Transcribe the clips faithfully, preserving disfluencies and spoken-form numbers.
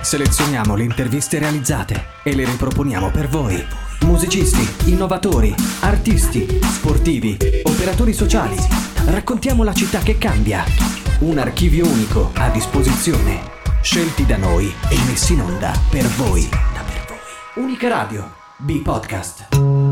Selezioniamo le interviste realizzate e le riproponiamo per voi. Musicisti, innovatori, artisti, sportivi, operatori sociali. Raccontiamo la città che cambia. Un archivio unico a disposizione. Scelti da noi e messi in onda per voi. Unica Radio, B-Podcast.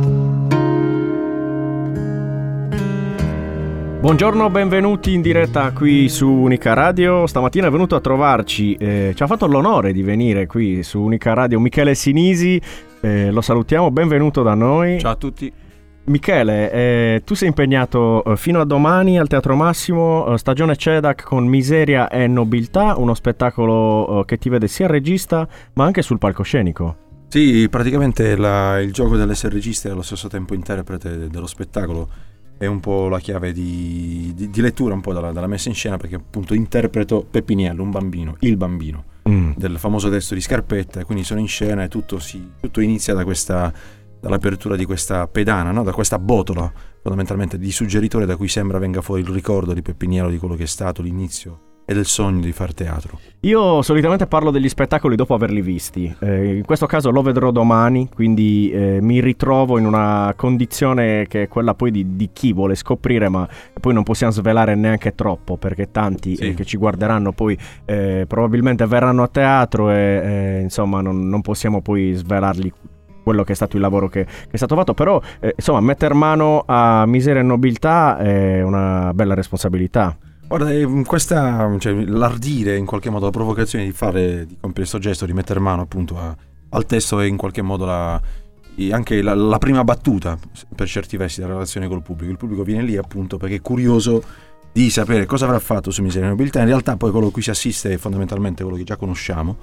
Buongiorno, benvenuti in diretta qui su Unica Radio. Stamattina è venuto a trovarci, eh, ci ha fatto l'onore di venire qui su Unica Radio Michele Sinisi, eh, lo salutiamo, benvenuto da noi. Ciao a tutti. Michele, eh, tu sei impegnato eh, fino a domani al Teatro Massimo, eh, stagione C E D A C con Miseria e Nobiltà, uno spettacolo eh, che ti vede sia regista ma anche sul palcoscenico. Sì, praticamente la, il gioco dell'essere regista e allo stesso tempo interprete dello spettacolo è un po' la chiave di, di, di lettura un po' dalla, dalla messa in scena, perché appunto interpreto Peppiniello, un bambino, il bambino mm. del famoso testo di Scarpetta, quindi sono in scena e tutto, si, tutto inizia da questa, dall'apertura di questa pedana, no? Da questa botola fondamentalmente di suggeritore da cui sembra venga fuori il ricordo di Peppiniello, di quello che è stato l'inizio e del sogno di far teatro. Io solitamente parlo degli spettacoli dopo averli visti, eh, in questo caso lo vedrò domani, quindi eh, mi ritrovo in una condizione che è quella poi di, di chi vuole scoprire, ma poi non possiamo svelare neanche troppo, perché tanti sì. eh, che ci guarderanno poi eh, probabilmente verranno a teatro e eh, insomma non, non possiamo poi svelarli quello che è stato il lavoro che, che è stato fatto, però eh, insomma metter mano a Miseria e Nobiltà è una bella responsabilità. Guarda, questa, cioè, l'ardire in qualche modo, la provocazione di fare, di compiere questo gesto, di mettere mano appunto a, al testo è in qualche modo la, anche la, la prima battuta per certi versi della relazione col pubblico. Il pubblico viene lì appunto perché è curioso di sapere cosa avrà fatto su Miseria e Nobiltà. In realtà poi quello a cui si assiste è fondamentalmente quello che già conosciamo,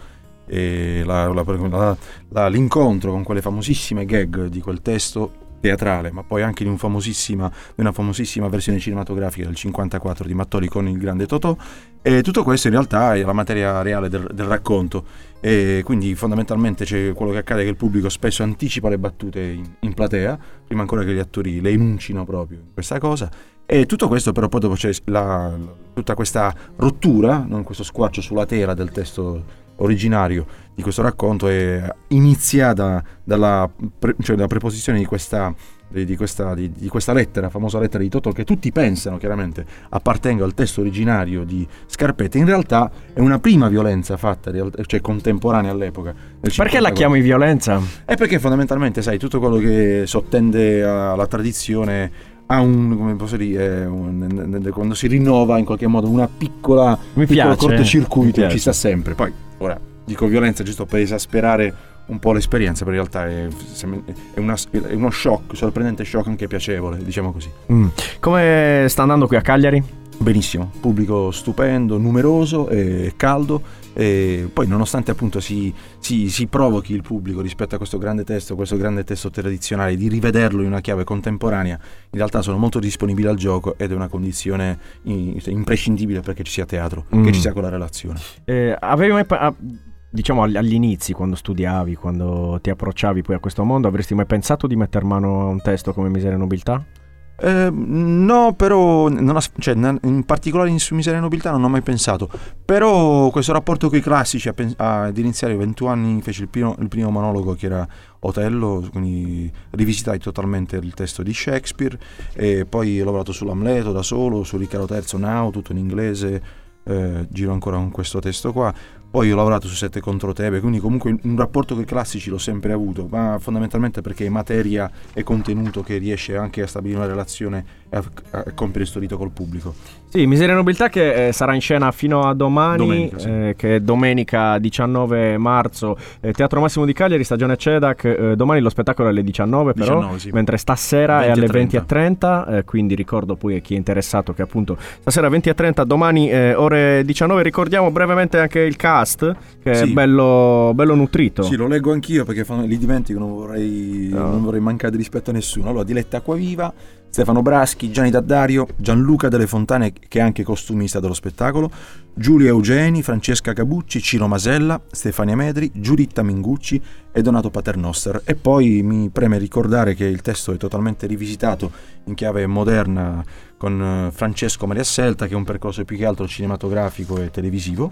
e la, la, la, la, l'incontro con quelle famosissime gag di quel testo teatrale, ma poi anche di un famosissima, una famosissima versione cinematografica del cinquantaquattro di Mattoli con il grande Totò, e tutto questo in realtà è la materia reale del, del racconto, e quindi fondamentalmente c'è quello che accade, che il pubblico spesso anticipa le battute in, in platea prima ancora che gli attori le enuncino proprio in questa cosa, e tutto questo però poi dopo c'è la, la, tutta questa rottura, non questo squarcio sulla tela del testo originario di questo racconto, è iniziata dalla, pre, cioè dalla preposizione di questa, di, questa, di, di questa lettera, famosa lettera di Totò, che tutti pensano chiaramente appartenga al testo originario di Scarpetta. In realtà è una prima violenza fatta, cioè contemporanea all'epoca. Perché la chiami violenza? È perché fondamentalmente, sai, tutto quello che sottende alla tradizione ha un, come posso dire, un, quando si rinnova in qualche modo una piccola, mi piccolo piace, cortocircuito, mi ci sta sempre. Poi ora dico violenza giusto per esasperare un po' l'esperienza, però in realtà è, è, una, è uno shock, sorprendente shock, anche piacevole, diciamo così. Mm. Come sta andando qui a Cagliari? Benissimo, pubblico stupendo, numeroso e caldo, e poi nonostante appunto si, si, si provochi il pubblico rispetto a questo grande testo, questo grande testo tradizionale, di rivederlo in una chiave contemporanea, in realtà sono molto disponibili al gioco ed è una condizione imprescindibile perché ci sia teatro, mm. che ci sia quella relazione. Eh, avevi mai pa- diciamo agli inizi, quando studiavi, quando ti approcciavi poi a questo mondo, avresti mai pensato di metter mano a un testo come Miseria e Nobiltà? Eh, no, però non ha, cioè, in particolare su Miseria e Nobiltà non ho mai pensato, però questo rapporto con i classici, ad iniziare venti anni feci il primo, il primo monologo che era Otello, quindi rivisitai totalmente il testo di Shakespeare, e poi ho lavorato sull'Amleto da solo, su Riccardo terzo Now, tutto in inglese, eh, giro ancora con questo testo qua. Poi ho lavorato su Sette contro Tebe, quindi comunque un rapporto con i classici l'ho sempre avuto, ma fondamentalmente perché è materia e contenuto che riesce anche a stabilire una relazione e a, a compiere questo rito col pubblico. Sì, Miseria e Nobiltà che eh, sarà in scena fino a domani, domenica, sì. eh, che è domenica diciannove marzo, eh, Teatro Massimo di Cagliari, stagione C E D A C, eh, domani lo spettacolo è alle diciannove però, diciannove, sì. Mentre stasera è alle venti e trenta, eh, quindi ricordo poi a chi è interessato che appunto stasera venti e trenta, domani eh, ore diciannove, ricordiamo brevemente anche il cast, che sì. è bello, bello nutrito. Sì, lo leggo anch'io perché fanno, li dimentico, non vorrei, no. non vorrei mancare di rispetto a nessuno. Allora, Diletta Acquaviva, Stefano Braschi, Gianni Daddario, Gianluca Delle Fontane, che è anche costumista dello spettacolo, Giulia Eugeni, Francesca Cabucci, Ciro Masella, Stefania Medri, Giuditta Mingucci e Donato Paternoster. E poi mi preme ricordare che il testo è totalmente rivisitato in chiave moderna con Francesco Maria Scelta, che è un percorso più che altro cinematografico e televisivo,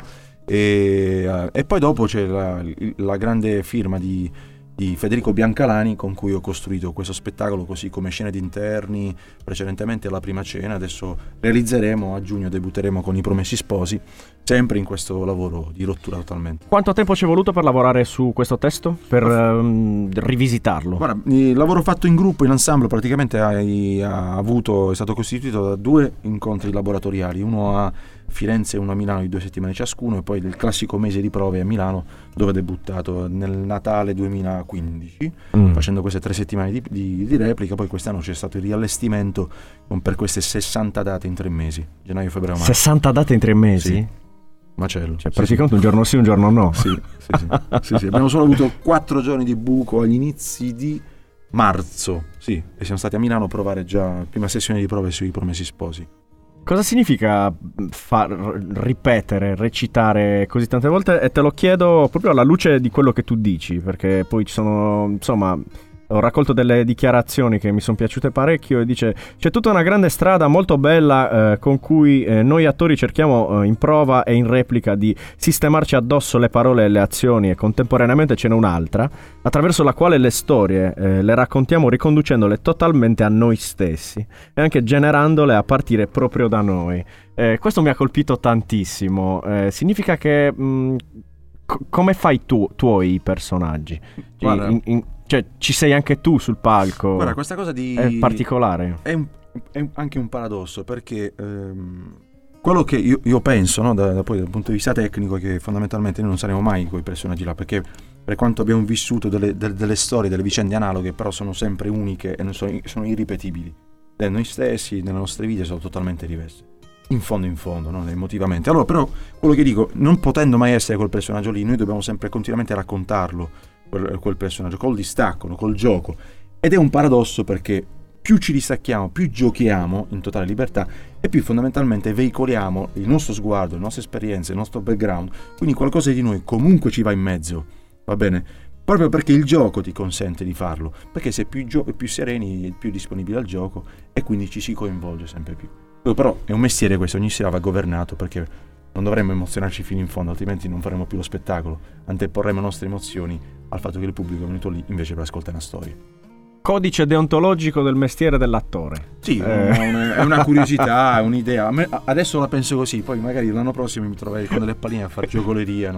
E, e poi dopo c'è la, la grande firma di, di Federico Biancalani, con cui ho costruito questo spettacolo, così come scene d'interni, precedentemente La prima cena. Adesso realizzeremo, a giugno debutteremo con I Promessi Sposi, sempre in questo lavoro di rottura totalmente. Quanto tempo ci è voluto per lavorare su questo testo? Per um, rivisitarlo? Guarda, il lavoro fatto in gruppo, in ensemble, praticamente ha, ha avuto, è stato costituito da due incontri laboratoriali, uno a Firenze e uno a Milano di due settimane ciascuno, e poi il classico mese di prove a Milano, dove ho debuttato nel Natale duemilaquindici, mm. facendo queste tre settimane di, di, di replica. Poi quest'anno c'è stato il riallestimento con, per queste sessanta date in tre mesi, gennaio, febbraio, marzo. sessanta date in tre mesi? Sì. Macello. Cioè, sì, praticamente sì. un giorno sì, un giorno no. Sì, sì, sì. sì, sì. Abbiamo solo avuto quattro giorni di buco agli inizi di marzo, sì, e siamo stati a Milano a provare già prima sessione di prove sui Promessi Sposi. Cosa significa far, ripetere, recitare così tante volte? E te lo chiedo proprio alla luce di quello che tu dici, perché poi ci sono, insomma, ho raccolto delle dichiarazioni che mi sono piaciute parecchio, e dice: c'è tutta una grande strada molto bella eh, con cui eh, noi attori cerchiamo eh, in prova e in replica di sistemarci addosso le parole e le azioni, e contemporaneamente ce n'è un'altra attraverso la quale le storie eh, le raccontiamo riconducendole totalmente a noi stessi e anche generandole a partire proprio da noi. Eh, questo mi ha colpito tantissimo. Eh, significa che mh, co- come fai tu tuoi personaggi? Guarda, in, in, Cioè, ci sei anche tu sul palco. Guarda, questa cosa di... è particolare. È, un, è anche un paradosso, perché ehm, quello che io, io penso, no, da, da poi dal punto di vista tecnico, è che fondamentalmente noi non saremo mai quei personaggi là, perché per quanto abbiamo vissuto delle, delle, delle storie, delle vicende analoghe, però sono sempre uniche e non sono, sono irripetibili. E noi stessi, nelle nostre vite, sono totalmente diverse. In fondo, in fondo, no? Emotivamente. Allora, però, quello che dico, non potendo mai essere quel personaggio lì, noi dobbiamo sempre continuamente raccontarlo, quel, quel personaggio, col distacco, col gioco. Ed è un paradosso, perché più ci distacchiamo, più giochiamo in totale libertà, e più fondamentalmente veicoliamo il nostro sguardo, le nostre esperienze, il nostro background. Quindi qualcosa di noi comunque ci va in mezzo, va bene? Proprio perché il gioco ti consente di farlo, perché sei più, gio- più sereni, più disponibili al gioco, e quindi ci si coinvolge sempre più. Però è un mestiere questo, ogni sera va governato, perché non dovremmo emozionarci fino in fondo, altrimenti non faremo più lo spettacolo, anteporremo le nostre emozioni al fatto che il pubblico è venuto lì invece per ascoltare una storia. Codice deontologico del mestiere dell'attore. Sì, eh. è una curiosità, è un'idea. Adesso la penso così, poi magari l'anno prossimo mi troverei con delle palline a fare giocoleria.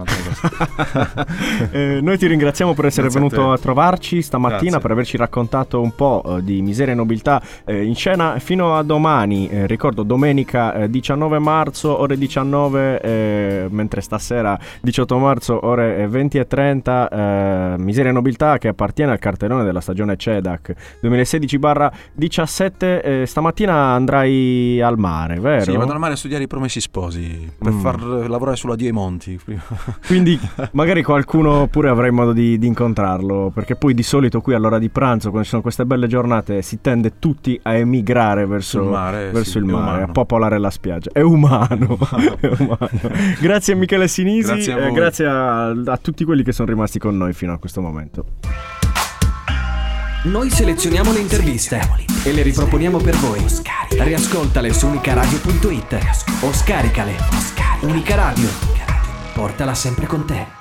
eh, noi ti ringraziamo per essere Grazie venuto a, a trovarci stamattina. Grazie. Per averci raccontato un po' eh, di Miseria e Nobiltà eh, in scena fino a domani. Eh, ricordo domenica eh, diciannove marzo ore diciannove, eh, mentre stasera diciotto marzo ore venti e trenta eh, Miseria e Nobiltà, che appartiene al cartellone della stagione CEDAC duemilasedici diciassette. eh, stamattina andrai al mare, vero? Sì, vado al mare a studiare I Promessi Sposi per mm. far lavorare sulla Dio ai Monti. Quindi magari qualcuno pure avrai modo di, di incontrarlo, perché poi di solito qui all'ora di pranzo, quando ci sono queste belle giornate, si tende tutti a emigrare verso il mare, verso sì, il mare, a popolare la spiaggia. È umano, è umano. Grazie a Michele Sinisi, grazie a, eh, grazie a, a tutti quelli che sono rimasti con noi fino a questo momento. Noi selezioniamo le interviste e le riproponiamo per voi. Riascoltale su unicaradio punto it o scaricale. Unica Radio, portala sempre con te.